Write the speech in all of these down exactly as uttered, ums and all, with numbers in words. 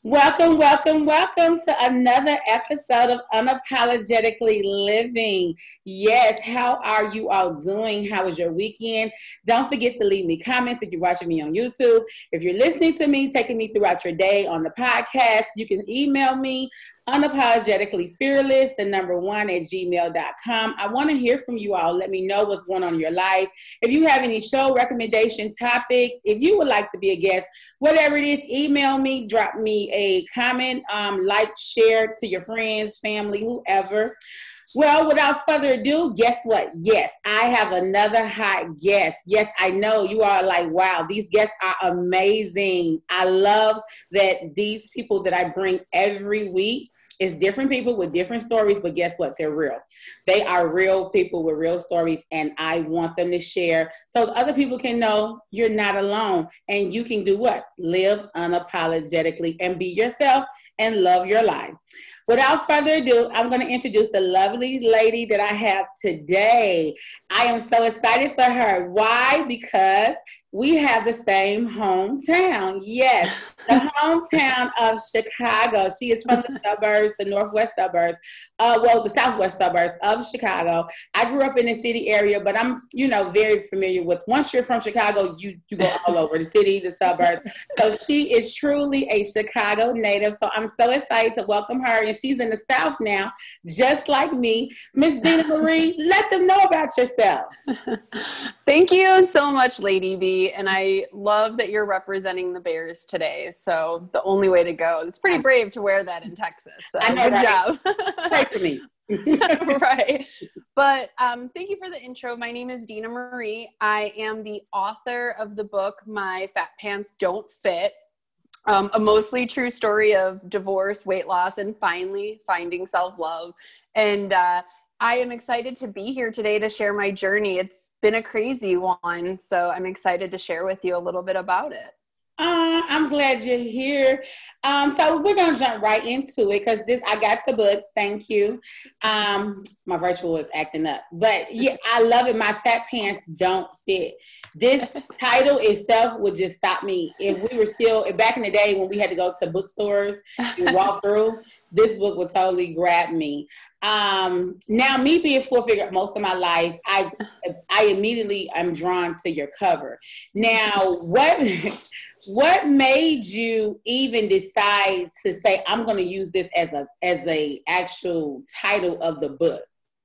Welcome, welcome, welcome to another episode of Unapologetically Living. Yes, how are you all doing? How was your weekend? Don't forget to leave me comments if you're watching me on YouTube. If you're listening to me, taking me throughout your day on the podcast, you can email me unapologetically fearless, the number one at gmail dot com. I want to hear from you all. Let me know what's going on in your life. If you have any show recommendation topics, if you would like to be a guest, whatever it is, email me, drop me a comment, um, like, share to your friends, family, whoever. Well, without further ado, guess what? Yes, I have another hot guest. Yes, I know you are like, wow, these guests are amazing. I love that these people that I bring every week is different people with different stories, but guess what? They're real. They are real people with real stories, and I want them to share so other people can know you're not alone, and you can do what? Live unapologetically and be yourself and love your life. Without further ado, I'm going to introduce the lovely lady that I have today. I am so excited for her. Why? Because we have the same hometown. Yes, the hometown of Chicago. She is from the suburbs, the northwest suburbs, uh, well, the southwest suburbs of Chicago. I grew up in the city area, but I'm, you know, very familiar with, once you're from Chicago, you, you go all over the city, the suburbs. So she is truly a Chicago native. So I'm so excited to welcome her. And she's in the South now, just like me. Miss Dina Marie, let them know about yourself. Thank you so much, Lady B. And I love that you're representing the Bears today. So the only way to go. It's pretty brave to wear that in Texas. So I know, good right? job. Pray for me. Right. But um, thank you for the intro. My name is Dina Marie. I am the author of the book, My Fat Pants Don't Fit. Um, a mostly true story of divorce, weight loss, and finally finding self-love. And uh, I am excited to be here today to share my journey. It's been a crazy one, so I'm excited to share with you a little bit about it. Uh, I'm glad you're here. Um, so we're gonna jump right into it because this I got the book. Thank you. Um, my virtual is acting up, but yeah, I love it. My fat pants don't fit. This title itself would just stop me if we were still back in the day when we had to go to bookstores and walk through. This book would totally grab me. Um, now, me being full figure most of my life, I I immediately am drawn to your cover. Now, what? What made you even decide to say, I'm going to use this as a as a actual title of the book?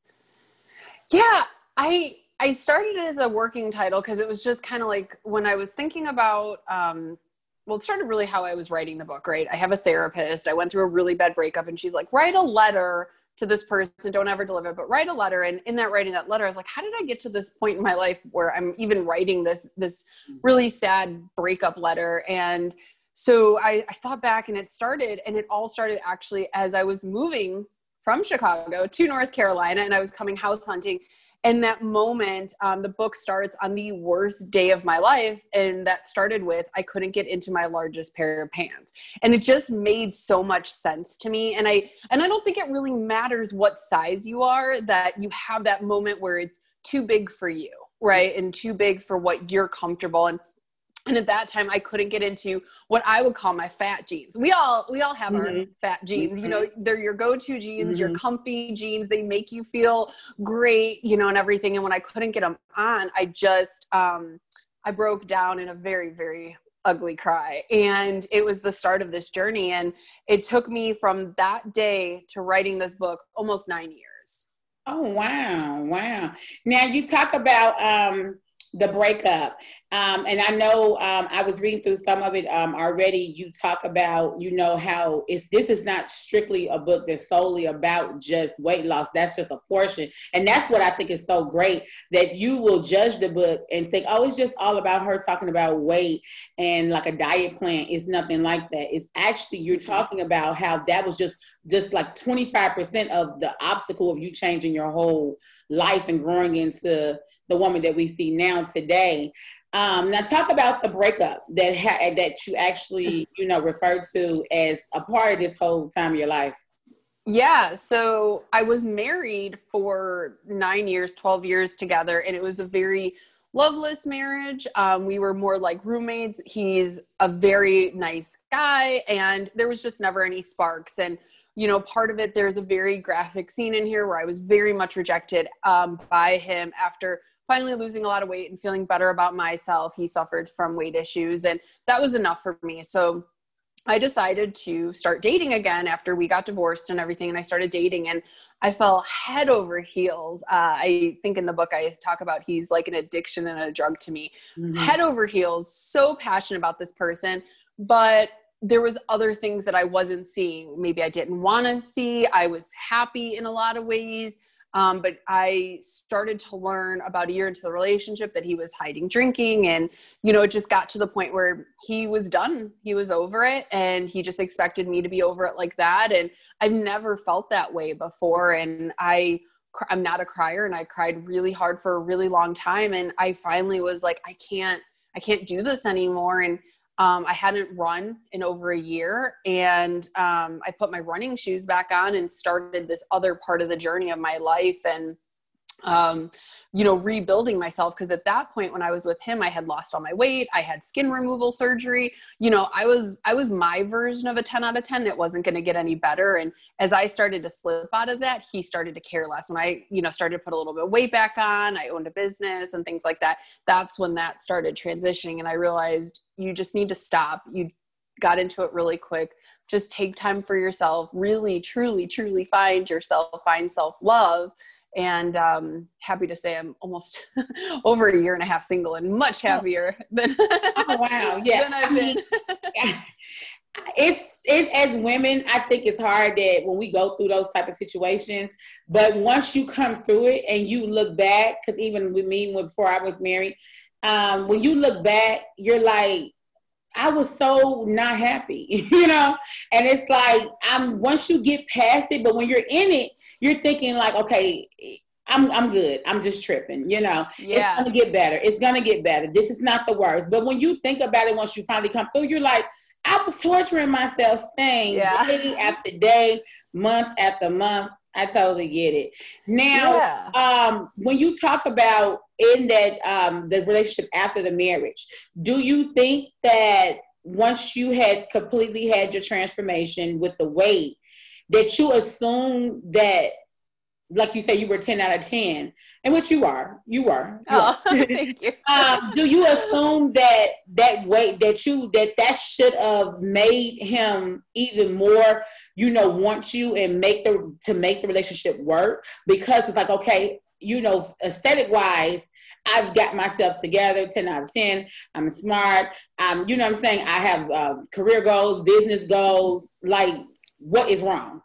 Yeah, I I started it as a working title because it was just kind of like when I was thinking about, um, well, it started really how I was writing the book, right? I have a therapist. I went through a really bad breakup and she's like, write a letter to this person, don't ever deliver it, but write a letter. And in that writing that letter, I was like, how did I get to this point in my life where I'm even writing this, this really sad breakup letter? And so I, I thought back and it started, and it all started actually as I was moving from Chicago to North Carolina and I was coming house hunting. And that moment, um, the book starts on the worst day of my life. And that started with, I couldn't get into my largest pair of pants. And it just made so much sense to me. And I, and I don't think it really matters what size you are, that you have that moment where it's too big for you, right? And too big for what you're comfortable. And And at that time, I couldn't get into what I would call my fat jeans. We all we all have mm-hmm. our fat jeans. Mm-hmm. You know, they're your go-to jeans, mm-hmm. your comfy jeans. They make you feel great, you know, and everything. And when I couldn't get them on, I just, um, I broke down in a very, very ugly cry. And it was the start of this journey. And it took me from that day to writing this book almost nine years. Oh, wow. Wow. Now you talk about, um, the breakup. Um, and I know um, I was reading through some of it um, already. You talk about, you know, how it's, this is not strictly a book that's solely about just weight loss. That's just a portion. And that's what I think is so great, that you will judge the book and think, oh, it's just all about her talking about weight and like a diet plan. It's nothing like that. It's actually, you're talking about how that was just, just like twenty-five percent of the obstacle of you changing your whole life and growing into the woman that we see now today. Um, now talk about the breakup that ha- that you actually, you know, referred to as a part of this whole time of your life. Yeah. So I was married for nine years, twelve years together. And it was a very loveless marriage. Um, we were more like roommates. He's a very nice guy, and there was just never any sparks. And, you know, part of it, there's a very graphic scene in here where I was very much rejected um, by him after finally losing a lot of weight and feeling better about myself. He suffered from weight issues, and that was enough for me. So I decided to start dating again after we got divorced and everything. And I started dating, and I fell head over heels. Uh, I think in the book I talk about he's like an addiction and a drug to me. Mm-hmm. Head over heels, so passionate about this person, but there was other things that I wasn't seeing. Maybe I didn't want to see. I was happy in a lot of ways. Um, but I started to learn about a year into the relationship that he was hiding drinking, and, you know, it just got to the point where he was done. He was over it, and he just expected me to be over it like that. And I've never felt that way before. And I, I'm not a crier, and I cried really hard for a really long time. And I finally was like, I can't, I can't do this anymore. And Um, I hadn't run in over a year, and um, I put my running shoes back on and started this other part of the journey of my life, and, um, you know, rebuilding myself. Because at that point when I was with him, I had lost all my weight. I had skin removal surgery. You know, I was, I was my version of a ten out of ten. It wasn't going to get any better. And as I started to slip out of that, he started to care less. When I, you know, started to put a little bit of weight back on, I owned a business and things like that. That's when that started transitioning. And I realized you just need to stop. You got into it really quick. Just take time for yourself, really, truly, truly find yourself, find self-love. And um, happy to say I'm almost over a year and a half single, and much happier than, oh, wow. Yeah. than I've I mean, been. it's, it's, as women, I think it's hard that when we go through those type of situations, but once you come through it and you look back, because even with me, before I was married, um, when you look back, you're like, I was so not happy, you know? And it's like, I'm, once you get past it, but when you're in it, you're thinking like, okay, I'm, I'm good. I'm just tripping, you know? Yeah. It's going to get better. It's going to get better. This is not the worst. But when you think about it, once you finally come through, you're like, I was torturing myself, staying yeah. day after day, month after month. I totally get it. Now, yeah. um, when you talk about in that um, the relationship after the marriage, do you think that once you had completely had your transformation with the weight, that you assume that, like you say, you were ten out of ten, and which you are, you are. You oh, are. thank you. um, do you assume that that weight, that you, that that should have made him even more, you know, want you and make the, to make the relationship work? Because it's like, okay, you know, aesthetic wise, I've got myself together, ten out of ten. I'm smart. Um, you know what I'm saying? I have uh, career goals, business goals. Like, what is wrong?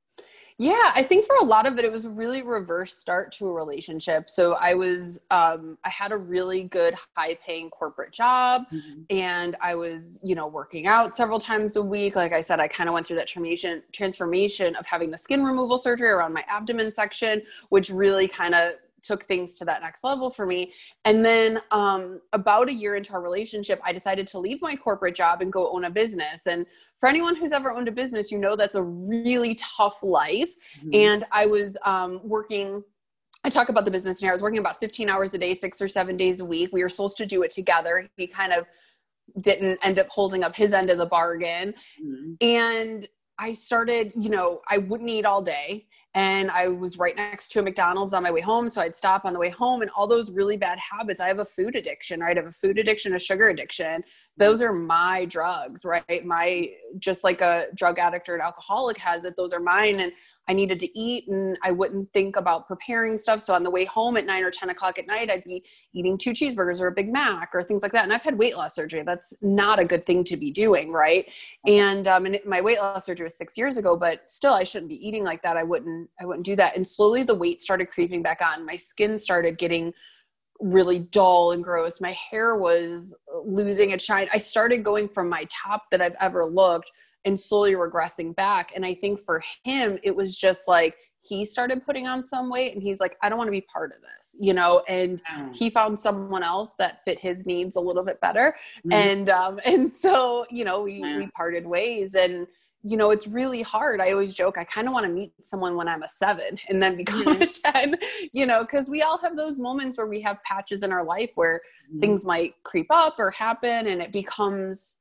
Yeah, I think for a lot of it, it was a really reverse start to a relationship. So I was, um, I had a really good high paying corporate job, mm-hmm. and I was, you know, working out several times a week. Like I said, I kind of went through that transformation, transformation of having the skin removal surgery around my abdomen section, which really kind of took things to that next level for me. And then um, about a year into our relationship, I decided to leave my corporate job and go own a business. And for anyone who's ever owned a business, you know, that's a really tough life. Mm-hmm. And I was um, working, I talk about the business here. I was working about fifteen hours a day, six or seven days a week. We were supposed to do it together. He kind of didn't end up holding up his end of the bargain. Mm-hmm. And I started, you know, I wouldn't eat all day. And I was right next to a McDonald's on my way home. So I'd stop on the way home, and all those really bad habits. I have a food addiction, right? I have a food addiction, a sugar addiction. Those are my drugs, right? My, just like a drug addict or an alcoholic has it, those are mine. And I needed to eat, and I wouldn't think about preparing stuff. So on the way home at nine or ten o'clock at night, I'd be eating two cheeseburgers or a Big Mac or things like that. And I've had weight loss surgery. That's not a good thing to be doing. Right. And, um, and my weight loss surgery was six years ago, but still I shouldn't be eating like that. I wouldn't, I wouldn't do that. And slowly the weight started creeping back on. My skin started getting really dull and gross. My hair was losing its shine. I started going from my top that I've ever looked and slowly regressing back. And I think for him, it was just like, he started putting on some weight, and he's like, I don't want to be part of this, you know, and mm. he found someone else that fit his needs a little bit better. Mm. And, um, and so, you know, we, mm. we parted ways, and, you know, it's really hard. I always joke, I kind of want to meet someone when I'm a seven and then become mm-hmm. a ten, you know, because we all have those moments where we have patches in our life where mm-hmm. things might creep up or happen and it becomes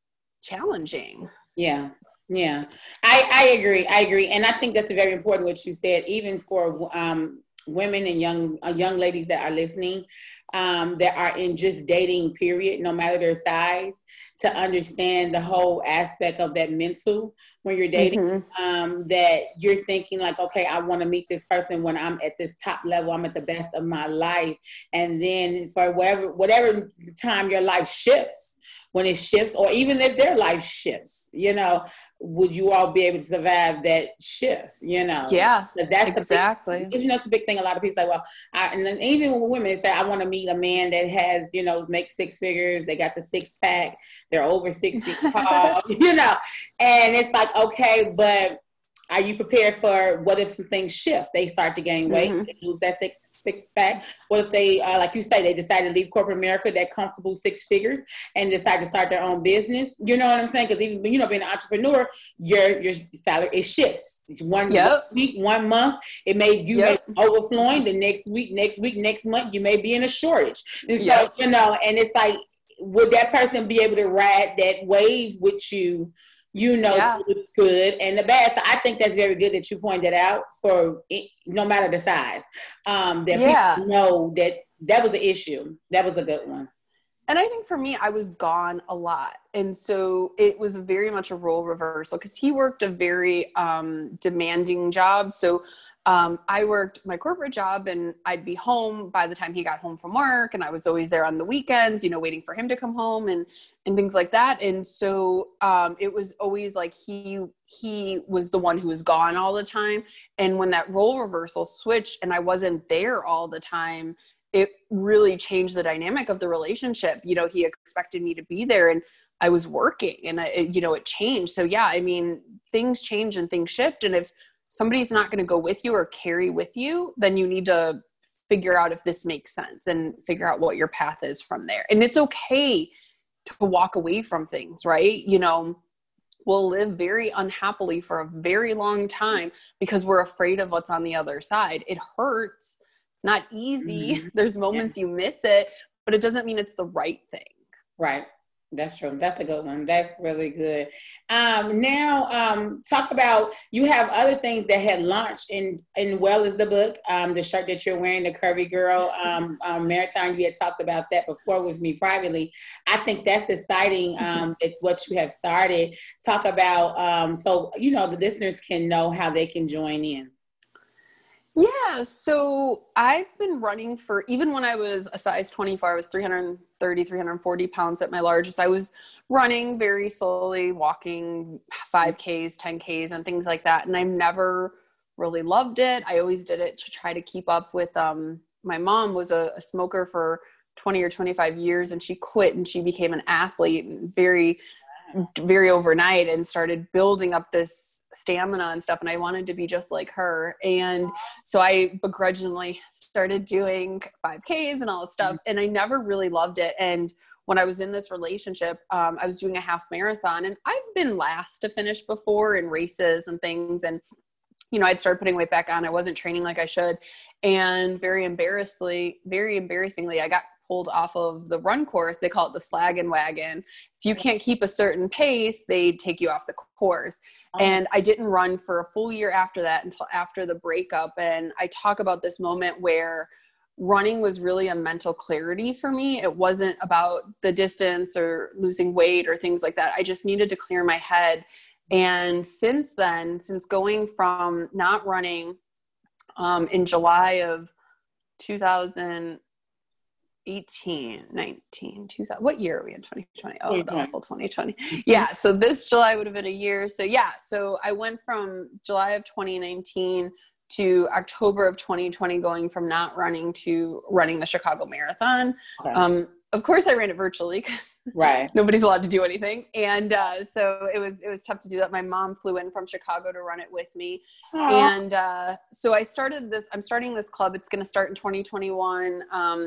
challenging. Yeah. Yeah. I, I agree. I agree. And I think that's very important what you said, even for um, women and young uh, young ladies that are listening, um, that are in just dating period, no matter their size, to understand the whole aspect of that mental when you're dating, mm-hmm. um, that you're thinking like, okay, I want to meet this person when I'm at this top level, I'm at the best of my life. And then for whatever, whatever time your life shifts, when it shifts, or even if their life shifts, you know, would you all be able to survive that shift, you know? Yeah, that's exactly. Big, you know, it's a big thing. A lot of people say, well, I, and then even with women say, I want to meet a man that has, you know, make six figures. They got the six pack. They're over six feet tall, you know? And it's like, okay, but are you prepared for what if some things shift? They start to gain weight, mm-hmm. they lose that six six pack. What if they, uh, like you say, they decide to leave corporate America, that comfortable six figures, and decide to start their own business? You know what I'm saying? Because even, you know, being an entrepreneur, your your salary, it shifts. It's one, yep. one week, one month, it may, you yep. may be overflowing. The next week, next week, next month, you may be in a shortage. And so, yep. you know, and it's like, would that person be able to ride that wave with you? You know, yeah. the good and the bad. So I think that's very good that you pointed out for it, no matter the size, um, that yeah. people know that that was an issue. That was a good one. And I think for me, I was gone a lot. And so it was very much a role reversal because he worked a very um, demanding job. So Um, I worked my corporate job and I'd be home by the time he got home from work, and I was always there on the weekends, you know, waiting for him to come home and, and things like that. And so um, it was always like he, he was the one who was gone all the time. And when that role reversal switched and I wasn't there all the time, it really changed the dynamic of the relationship. You know, he expected me to be there and I was working and I, it, you know, it changed. So yeah, I mean, things change and things shift. And if somebody's not going to go with you or carry with you, then you need to figure out if this makes sense and figure out what your path is from there. And it's okay to walk away from things, right? You know, we'll live very unhappily for a very long time because we're afraid of what's on the other side. It hurts. It's not easy. Mm-hmm. There's moments yeah. you miss it, but it doesn't mean it's the right thing. Right. That's true. That's a good one. That's really good. Um, now, um, talk about, you have other things that had launched in, in well as the book, um, the shirt that you're wearing, the Curvy Girl um, um, Marathon. You had talked about that before with me privately. I think that's exciting, um, it, what you have started. Talk about, um, so, you know, the listeners can know how they can join in. Yeah, so I've been running for, even when I was a size twenty-four, I was three thirty, three forty pounds at my largest. I was running very slowly, walking five Ks, ten Ks and things like that. And I've never really loved it. I always did it to try to keep up with, um, my mom was a, a smoker for twenty or twenty-five years and she quit and she became an athlete and very, very overnight and started building up this stamina and stuff. And I wanted to be just like her. And so I begrudgingly started doing five Ks and all this stuff. And I never really loved it. And when I was in this relationship, um, I was doing a half marathon and I've been last to finish before in races and things. And, you know, I'd started putting weight back on. I wasn't training like I should. And very embarrassingly, very embarrassingly, I got pulled off of the run course. They call it the Slaggin' Wagon. If you can't keep a certain pace, they take you off the course. Oh. And I didn't run for a full year after that until after the breakup. And I talk about this moment where running was really a mental clarity for me. It wasn't about the distance or losing weight or things like that. I just needed to clear my head. And since then, since going from not running um, in July of two thousand eighteen, nineteen, two thousand, what year are we in? twenty twenty? Oh, the awful twenty twenty. Yeah. So this July would have been a year. So yeah. So I went from July of twenty nineteen to October of twenty twenty, going from not running to running the Chicago Marathon. Okay. Um, of course I ran it virtually because right. nobody's allowed to do anything. And uh, so it was, it was tough to do that. My mom flew in from Chicago to run it with me. Aww. And uh, so I started this, I'm starting this club. It's going to start in twenty twenty-one. Um,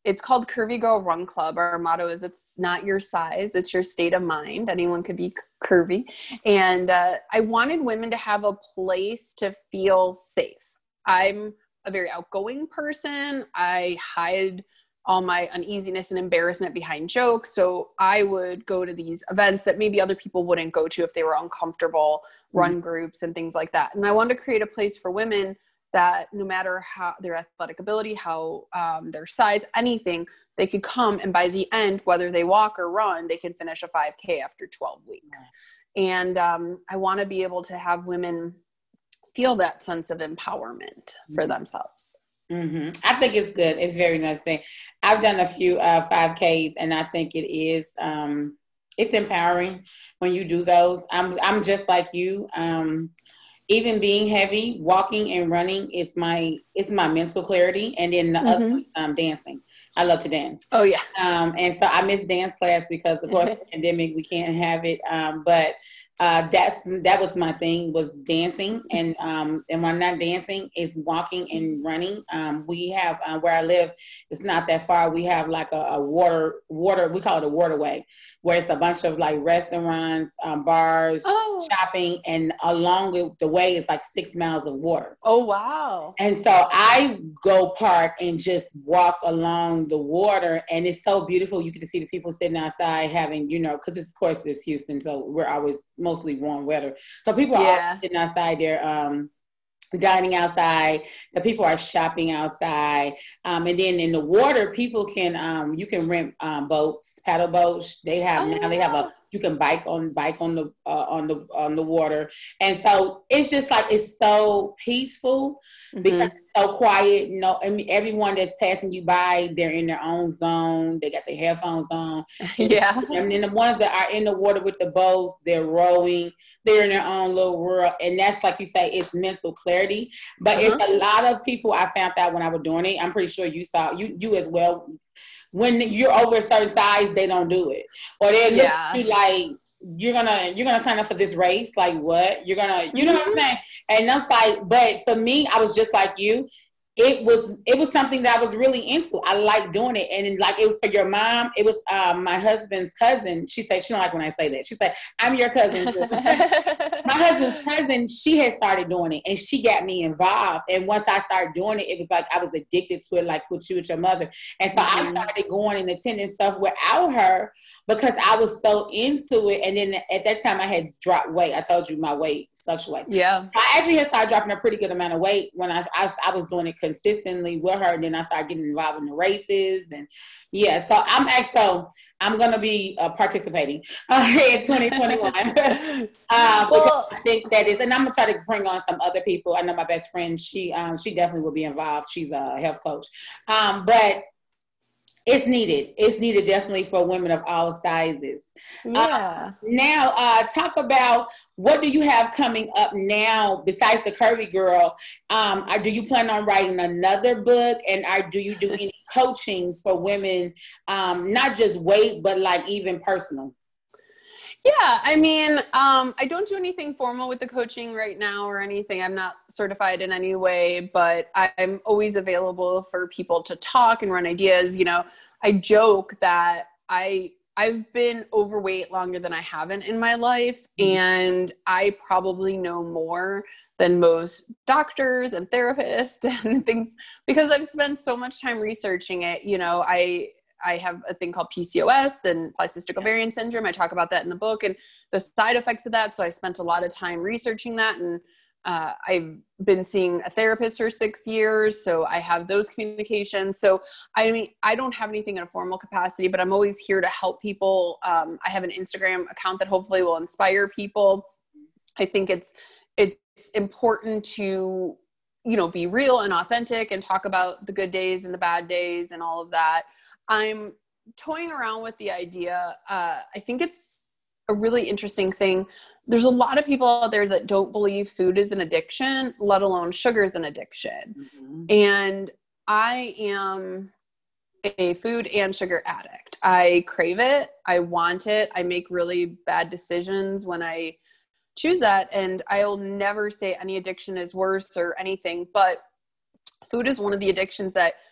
it's called Curvy Girl Run Club. Our motto is it's not your size, it's your state of mind. Anyone could be curvy. And uh, I wanted women to have a place to feel safe. I'm a very outgoing person. I hide all my uneasiness and embarrassment behind jokes. So I would go to these events that maybe other people wouldn't go to if they were uncomfortable, run mm-hmm. groups and things like that. And I wanted to create a place for women that no matter how their athletic ability, how um, their size, anything, they could come. And by the end, whether they walk or run, they can finish a five K after twelve weeks. Yeah. And um, I want to be able to have women feel that sense of empowerment mm-hmm. for themselves. Mm-hmm. I think it's good. It's very nice thing. I've done a few uh, five Ks, and I think it is, um, it's empowering when you do those. I'm, I'm just like you. Um, Even being heavy, walking and running is my it's my mental clarity, and then the mm-hmm. other um, dancing. I love to dance. Oh yeah. Um, and so I miss dance class because of course the pandemic we can't have it. Um, but uh, that's that was my thing was dancing, and um, and when I'm not dancing, it's walking and running. Um, we have uh, where I live, it's not that far. We have like a, a water water we call it a waterway, where it's a bunch of like restaurants, um, bars, oh. shopping, and along the way is like six miles of water. Oh wow! And so I go park and just walk along the water, and it's so beautiful. You get to see the people sitting outside having, you know, because of course it's Houston, so we're always mostly warm weather. So people are yeah. sitting outside there, um, dining outside. The people are shopping outside, um, and then in the water, people can um, you can rent um, boats, paddle boats. They have oh, now they have a you can bike on bike on the uh, on the on the water, and so it's just like it's so peaceful mm-hmm. because it's so quiet. You know, I mean, everyone that's passing you by, they're in their own zone. They got their headphones on. Yeah, and then the ones that are in the water with the boats, they're rowing. They're in their own little world, and that's like you say, it's mental clarity. But uh-huh. it's a lot of people I found out when I was doing it. I'm pretty sure you saw you you as well. When you're over a certain size, they don't do it, or they look yeah. at you like you're gonna you're gonna sign up for this race. Like what? You're gonna you know mm-hmm. what I'm saying? And that's like, but for me, I was just like you. It was it was something that I was really into. I like doing it, and like it was for your mom. It was um, my husband's cousin. She said she don't like when I say that. She said I'm your cousin. My husband's cousin. She had started doing it, and she got me involved. And once I started doing it, it was like I was addicted to it, like with you with your mother. And so mm-hmm. I started going and attending stuff without her because I was so into it. And then at that time, I had dropped weight. I told you my weight fluctuates. Yeah, I actually had started dropping a pretty good amount of weight when I I, I was doing it consistently with her, and then I started getting involved in the races, and yeah, so I'm actually so I'm gonna be uh, participating uh, in twenty twenty-one. uh, well, I think that is, and I'm gonna try to bring on some other people. I know my best friend; she um, she definitely will be involved. She's a health coach, um, but it's needed. It's needed definitely for women of all sizes. Yeah. Uh, now, uh, talk about what do you have coming up now besides the Curvy Girl? Um, or do you plan on writing another book? And are, do you do any coaching for women, um, not just weight, but like even personal? Yeah, I mean, um, I don't do anything formal with the coaching right now or anything. I'm not certified in any way, but I'm always available for people to talk and run ideas. You know, I joke that I, I've been overweight longer than I haven't in my life, and I probably know more than most doctors and therapists and things because I've spent so much time researching it. You know, I I have a thing called P C O S and polycystic ovarian syndrome. I talk about that in the book and the side effects of that. So I spent a lot of time researching that, and uh, I've been seeing a therapist for six years. So I have those communications. So I mean, I don't have anything in a formal capacity, but I'm always here to help people. Um, I have an Instagram account that hopefully will inspire people. I think it's, it's important to, you know, be real and authentic and talk about the good days and the bad days and all of that. I'm toying around with the idea. Uh, I think it's a really interesting thing. There's a lot of people out there that don't believe food is an addiction, let alone sugar is an addiction. Mm-hmm. And I am a food and sugar addict. I crave it. I want it. I make really bad decisions when I choose that. And I'll never say any addiction is worse or anything, but food is one of the addictions that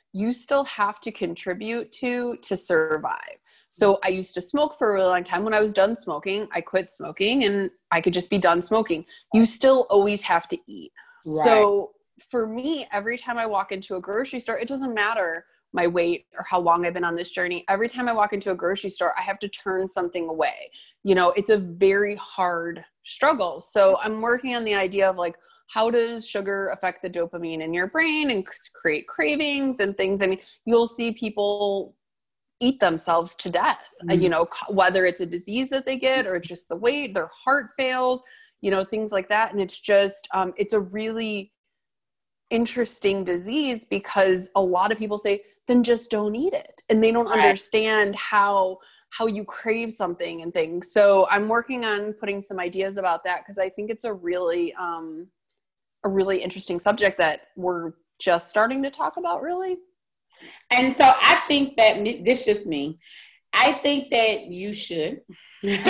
you still have to contribute to, to survive. So I used to smoke for a really long time. When I was done smoking, I quit smoking and I could just be done smoking. You still always have to eat. Right. So for me, every time I walk into a grocery store, it doesn't matter my weight or how long I've been on this journey. Every time I walk into a grocery store, I have to turn something away. You know, it's a very hard struggle. So I'm working on the idea of like, how does sugar affect the dopamine in your brain and create cravings and things? I mean, you'll see people eat themselves to death, mm-hmm. you know, whether it's a disease that they get or just the weight, their heart failed, you know, things like that. And it's just, um, it's a really interesting disease because a lot of people say, then just don't eat it. And they don't right. understand how, how you crave something and things. So I'm working on putting some ideas about that because I think it's a really, um, a really interesting subject that we're just starting to talk about, really. And so I think that this is just me. I think that you should. and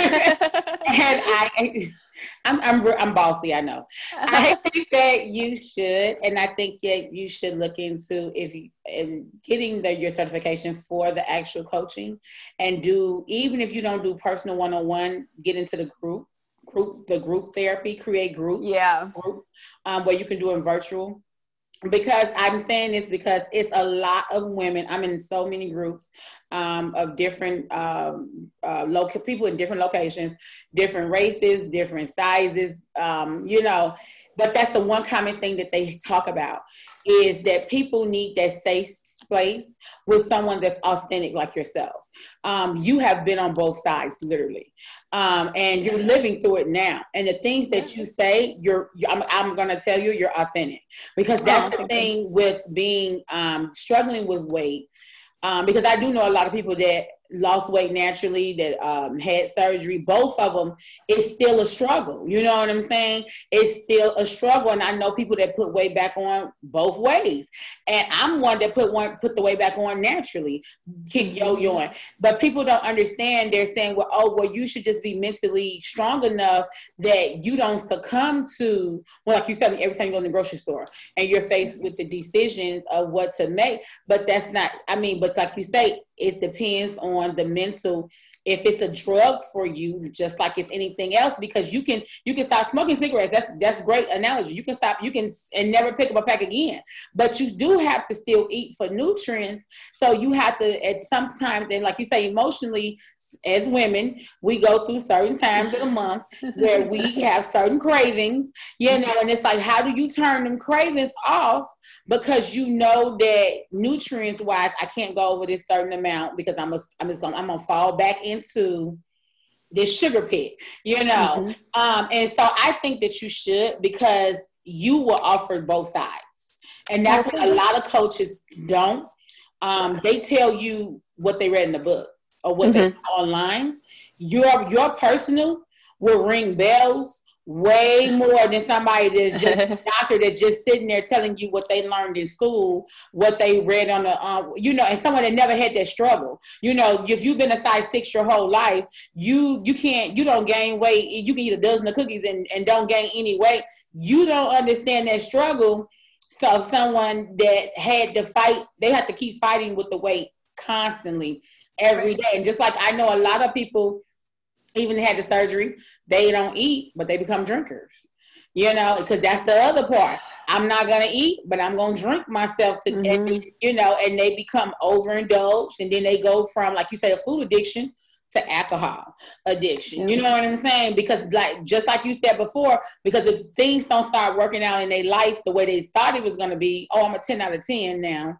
I, I'm, I'm, I'm bossy. I know. I think that you should, and I think that you should look into if you and getting the, your certification for the actual coaching, and do even if you don't do personal one-on-one, get into the group, group the group therapy, create groups, yeah, groups um, where you can do it virtual. Because I'm saying this because it's a lot of women. I'm in so many groups um, of different um, uh, local people in different locations, different races, different sizes, um, you know. But that's the one common thing that they talk about is that people need that safe place with someone that's authentic like yourself. Um, you have been on both sides, literally. Um, and you're living through it now. And the things that you say, you're, I'm, I'm going to tell you, you're authentic. Because that's oh, the thing you. with being, um, struggling with weight. Um, because I do know a lot of people that lost weight naturally, that um, had surgery. Both of them, it's still a struggle. You know what I'm saying? It's still a struggle. And I know people that put weight back on both ways. And I'm one that put one put the weight back on naturally, keep yo-yoing. But people don't understand. They're saying, well, oh, well, you should just be mentally strong enough that you don't succumb to, well, like you said, every time you go in the grocery store and you're faced with the decisions of what to make. But that's not, I mean, but like you say, it depends on the mental, if it's a drug for you, just like it's anything else, because you can you can stop smoking cigarettes. That's that's a great analogy. You can stop, you can and never pick up a pack again. But you do have to still eat for nutrients. So you have to at sometimes, and like you say, emotionally, as women, we go through certain times of the month where we have certain cravings, you know, and it's like, how do you turn them cravings off? Because you know that nutrients wise, I can't go over this certain amount because I'm a, I'm just gonna, I'm gonna fall back into this sugar pit, you know. Mm-hmm. Um, and so I think that you should, because you were offered both sides, and that's okay. What a lot of coaches don't. Um, they tell you what they read in the book or what mm-hmm. they online. Your your personal will ring bells way more than somebody that's just a doctor that's just sitting there telling you what they learned in school, what they read on the, um, you know, and someone that never had that struggle. You know, if you've been a size six your whole life, you you can't, you don't gain weight. You can eat a dozen of cookies and, and don't gain any weight. You don't understand that struggle. So someone that had to fight, they have to keep fighting with the weight constantly every day. And just like I know a lot of people even had the surgery, they don't eat, but they become drinkers, you know, because that's the other part. I'm not going to eat, but I'm going to drink myself to death, mm-hmm. you know, and they become overindulged. And then they go from, like you say, a food addiction to alcohol addiction. You know what I'm saying? Because like, just like you said before, because if things don't start working out in their life the way they thought it was going to be, oh, I'm a ten out of ten now.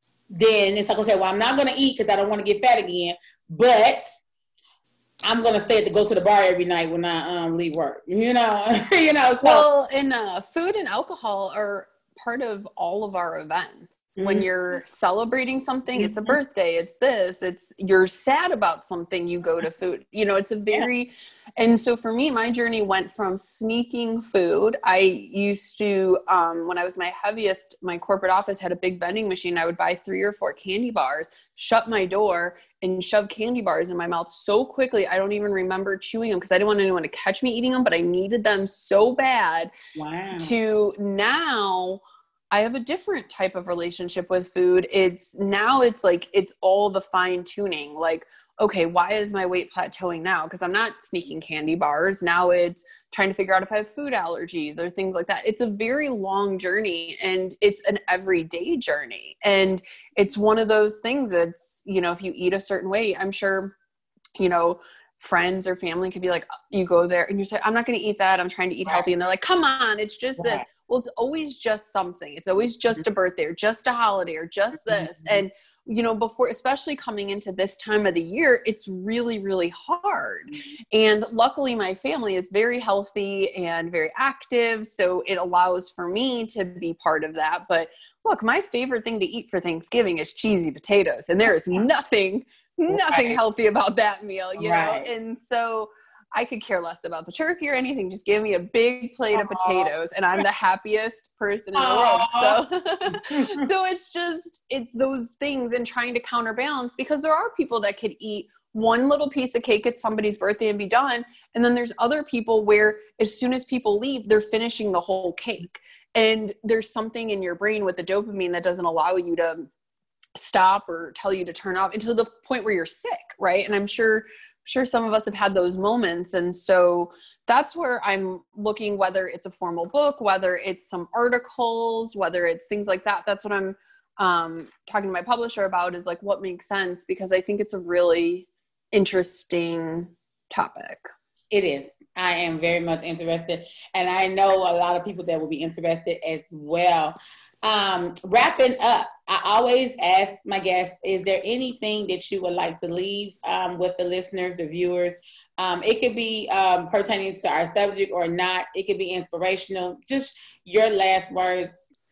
Then it's like, okay, well, I'm not going to eat because I don't want to get fat again, but I'm going to stay at the go to the bar every night when I um, leave work, you know, you know. So. Well, and uh, food and alcohol are part of all of our events. Mm-hmm. When you're celebrating something, mm-hmm. it's a birthday, it's this, it's, you're sad about something, you go to food, you know, it's a very, yeah. And so for me, my journey went from sneaking food. I used to, um, when I was my heaviest, my corporate office had a big vending machine. I would buy three or four candy bars, shut my door, and shove candy bars in my mouth so quickly. I don't even remember chewing them because I didn't want anyone to catch me eating them, but I needed them so bad. Wow. To now I have a different type of relationship with food. It's now it's like, it's all the fine tuning. Like, okay, why is my weight plateauing now? Because I'm not sneaking candy bars. Now it's trying to figure out if I have food allergies or things like that. It's a very long journey, and it's an everyday journey. And it's one of those things that's, you know, if you eat a certain way, I'm sure, you know, friends or family could be like, you go there and you say, I'm not going to eat that. I'm trying to eat right. healthy. And they're like, come on, it's just right. this. Well, it's always just something. It's always just a birthday or just a holiday or just this. Mm-hmm. And, you know, before, especially coming into this time of the year, it's really, really hard. Mm-hmm. And luckily my family is very healthy and very active. So it allows for me to be part of that. But look, my favorite thing to eat for Thanksgiving is cheesy potatoes. And there is nothing, nothing right. healthy about that meal, you right. know? And so I could care less about the turkey or anything. Just give me a big plate Aww. Of potatoes and I'm the happiest person in Aww. The world. So, so it's just, it's those things and trying to counterbalance, because there are people that could eat one little piece of cake at somebody's birthday and be done. And then there's other people where as soon as people leave, they're finishing the whole cake. And there's something in your brain with the dopamine that doesn't allow you to stop or tell you to turn off until the point where you're sick. Right. And I'm sure sure some of us have had those moments. And so that's where I'm looking, whether it's a formal book, whether it's some articles, whether it's things like that. That's what I'm um, talking to my publisher about, is like, what makes sense? Because I think it's a really interesting topic. It is. I am very much interested. And I know a lot of people that will be interested as well. Um, wrapping up, I always ask my guests, is there anything that you would like to leave um, with the listeners, the viewers? Um, it could be um, pertaining to our subject or not. It could be inspirational. Just your last words.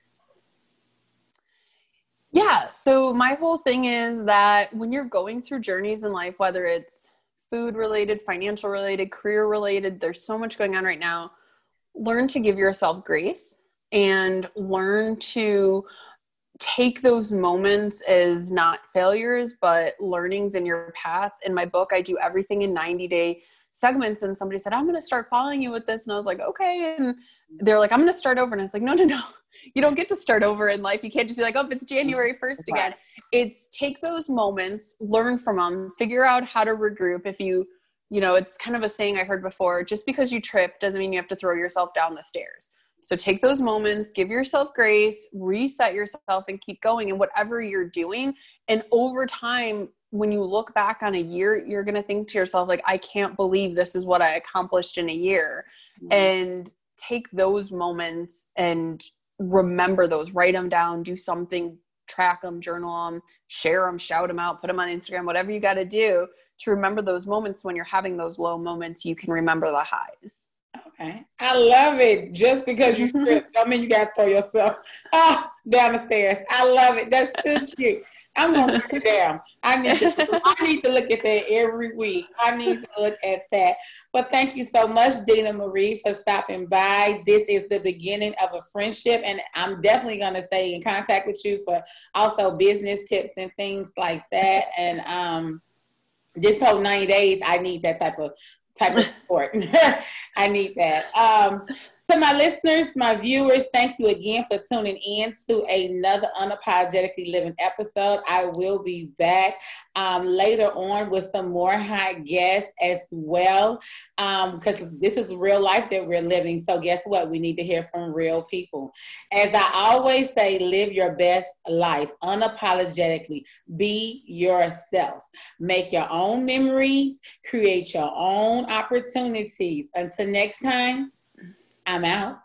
Yeah. So my whole thing is that when you're going through journeys in life, whether it's food related, financial related, career related, there's so much going on right now. Learn to give yourself grace. And learn to take those moments as not failures, but learnings in your path. In my book, I do everything in ninety day segments. And somebody said, I'm going to start following you with this. And I was like, okay. And they're like, I'm going to start over. And I was like, no, no, no, you don't get to start over in life. You can't just be like, oh, it's January first again. Right. It's take those moments, learn from them, figure out how to regroup. If you, you know, it's kind of a saying I heard before, just because you trip doesn't mean you have to throw yourself down the stairs. So take those moments, give yourself grace, reset yourself, and keep going in whatever you're doing. And over time, when you look back on a year, you're going to think to yourself, like, I can't believe this is what I accomplished in a year. Mm-hmm. And take those moments and remember those, write them down, do something, track them, journal them, share them, shout them out, put them on Instagram, whatever you got to do to remember those moments. When you're having those low moments, you can remember the highs. Okay. I love it. Just because you trip, don't mean you got to throw yourself ah, down the stairs. I love it. That's so cute. I'm going to break it down. I need to, I need to look at that every week. I need to look at that. But thank you so much, Dina Marie, for stopping by. This is the beginning of a friendship, and I'm definitely going to stay in contact with you for also business tips and things like that. And um, this whole ninety days, I need that type of type of support. I need that. Um, to my listeners, my viewers, thank you again for tuning in to another Unapologetically Living episode. I will be back um, later on with some more hot guests as well, um, because this is real life that we're living. So guess what? We need to hear from real people. As I always say, live your best life unapologetically. Be yourself. Make your own memories. Create your own opportunities. Until next time, I'm out.